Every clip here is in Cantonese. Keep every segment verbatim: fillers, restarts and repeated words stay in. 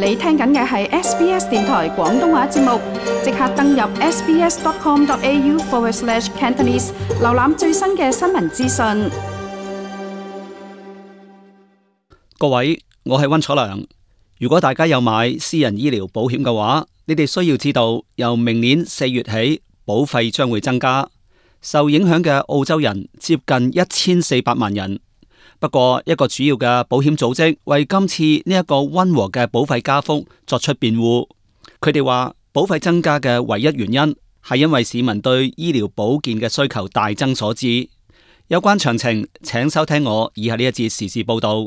你聽緊嘅係 S B S 電台廣東話節目，即刻登入 sbs.com.au forward slash Cantonese， 瀏覽最新嘅新聞資訊。 各位，我係溫楚良。如果大家有買私人醫療保險嘅話，你哋需要知道，由明年四月起，保費將會增加。受影響嘅澳洲人接近一千四百萬人。不過，一個主要嘅保險組織為今次呢一個溫和嘅保費加幅作出辯護。佢哋話，保費增加嘅唯一原因係因為市民對醫療保健嘅需求大增所致。有關詳情，請收聽我以下呢一節時事報道。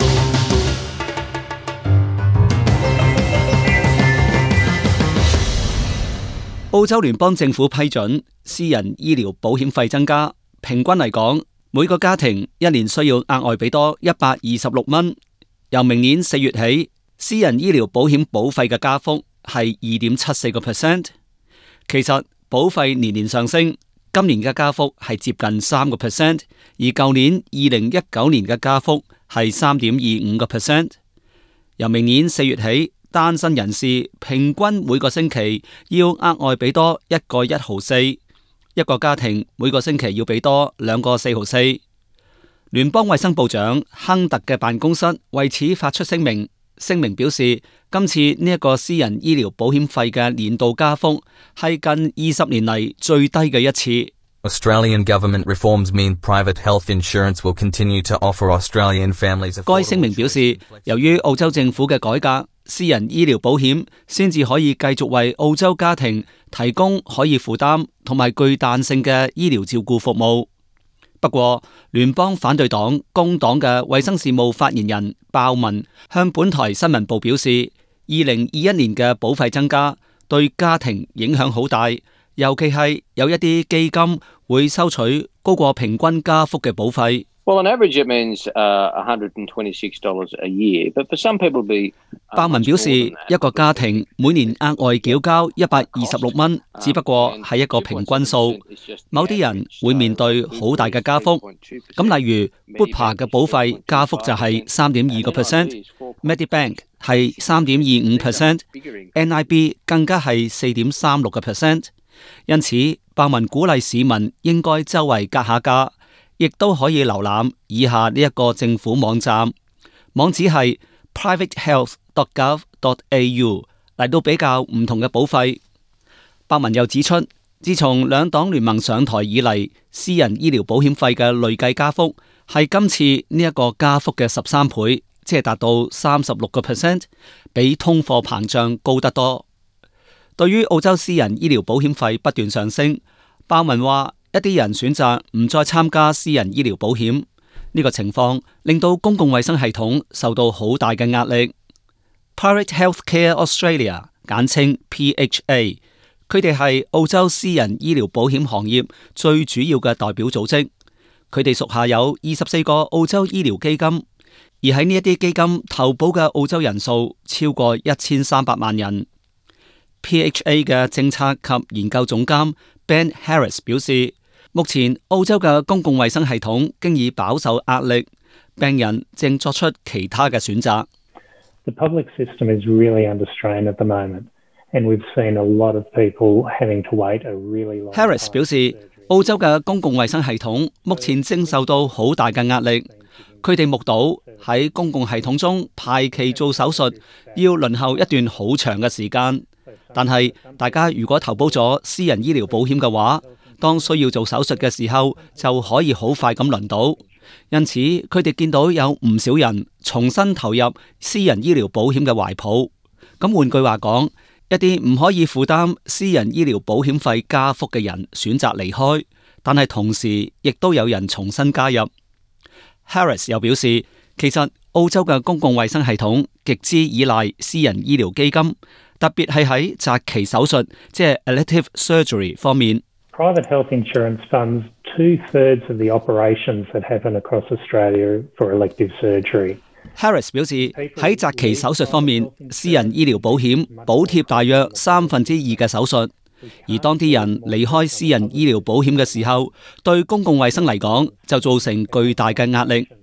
澳洲聯邦政府批准私人醫療保險費增加，平均嚟講，每個家庭一年需要額外俾多一百二十六蚊。由明年四月起，私人醫療保險保費嘅加幅係二點七四個 percent。其實保費年年上升，今年嘅加幅係接近三個 percent， 而舊年二零一九年嘅加幅係三點二五個 percent。由明年四月起，單身人士平均每個星期要額外俾多一個一毫四，一個家庭每個星期要俾多兩個四毫四。聯邦衛生部長亨特嘅辦公室為此發出聲明，聲明表示今次呢一個私人醫療保險費嘅年度加幅係近二十年嚟最低嘅一次。 Australian government reforms mean private health insurance will continue to offer Australian families. 該聲明表示，由於澳洲政府嘅改革，私人醫療保險先至可以繼續為澳洲家庭提供可以負擔同埋具彈性嘅醫療照顧服務。不過，聯邦反對黨工黨嘅衛生事務發言人鮑文向本台新聞部表示，二零二一年嘅保費增加對家庭影響好大。尤其係有一啲基金會收取高過平均加幅嘅保費。 Well, on average, it means one hundred twenty-six dollars a year, but for some people, be 鮑文表示，一個家庭每年額外繳交一百二十六蚊，只不過係一個平均數。某啲人會面對好大嘅加幅。咁例如 Bupa 嘅保費加幅就係三點二個 percent，Medibank 係三點二五 percent，N I B 更加係四點三六個 percent。因此，鮑文鼓勵市民應該周圍格下價，亦都可以瀏覽以下呢一個政府網站，網址係 private health dot gov dot a u 嚟到比較唔同嘅保費。鮑文又指出，自從兩黨聯盟上台以嚟，私人醫療保險費嘅累計加幅係今次呢一個加幅嘅十三倍，即係達到三十六個 percent， 比通貨膨脹高得多。對於澳洲私人醫療保險費不斷上升，鮑文話一啲人選擇唔再參加私人醫療保險，呢個情況令到公共衛生系統受到好大嘅壓力。Private Healthcare Australia 簡稱 P H A， 佢哋係澳洲私人醫療保險行業最主要嘅代表組織，佢哋屬下有二十四個澳洲醫療基金，而喺呢一啲基金投保嘅澳洲人數超過一千三百萬人。P H A 嘅政策及研究總監 Ben Harris 表示，目前澳洲嘅公共衛生系統經已飽受壓力，病人正作出其他嘅選擇。 The public system is really under strain at the moment, and we've seen a lot of people having to wait a really long time. Harris 表示，澳洲嘅公共衛生系統目前正受到好大嘅壓力，佢哋目睹喺公共系統中排期做手術要輪候一段好長嘅時間。但係大家如果投保咗私人醫療保險嘅話，當需要做手術嘅時候就可以好快咁輪到。因此佢哋見到有唔少人重新投入私人醫療保險嘅懷抱。咁換句話講，一啲唔可以負擔私人醫療保險費加幅嘅人選擇離開，但係同時亦都有人重新加入。Harris 又表示，其實澳洲嘅公共衛生系統極之依賴私人醫療基金，特別係喺擇期手術，即係 elective surgery 方面。 Private health insurance funds two-thirds of the operations that happen across Australia for elective surgery. Harris 表示，喺擇期手術方面，私人醫療保險補貼大約三分之二嘅手術，而當啲人離開私人醫療保險嘅時候，對公共衛生嚟講就造成巨大嘅壓力。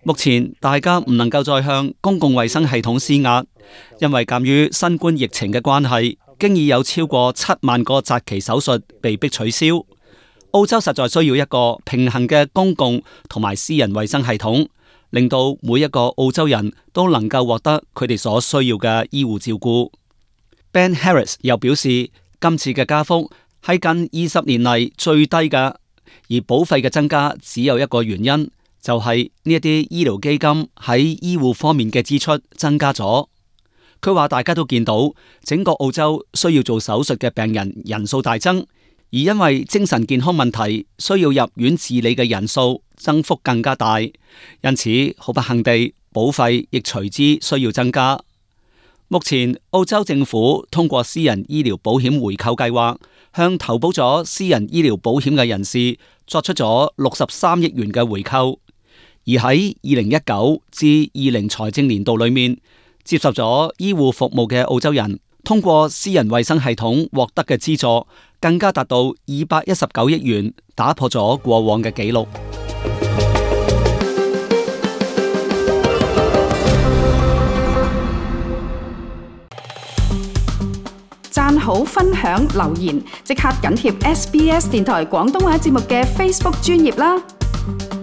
目前大家唔能夠再向公共衛生系統施壓，因為鑑於新冠疫情嘅關係，經已有超過七萬個擇期手術被迫取消。澳洲實在需要一個平衡嘅公共同埋私人衛生系統，令到每一個澳洲人都能夠獲得佢哋所需要嘅醫護照顧。Ben Harris 又表示，今次嘅加幅係近二十年嚟最低嘅，而保費嘅增加只有一個原因，就係呢一啲醫療基金喺醫護方面嘅支出增加咗。佢話大家都見到整個澳洲需要做手術嘅病人人數大增，而因為精神健康問題需要入院治理嘅人數增幅更加大，因此好不幸地保費亦隨之需要增加。目前澳洲政府通過私人醫療保險回購計劃，向投保咗私人醫療保險嘅人士作出咗六十三億元嘅回購，而喺二零一九至二零財政年度裏面，接受咗醫護服務嘅澳洲人通過私人衛生系統獲得嘅資助更加達到二百一十九億元，打破咗過往嘅紀錄。 讚好、分享、留言，即刻緊貼 S B S 電台廣東話節目嘅 Facebook 專頁啦！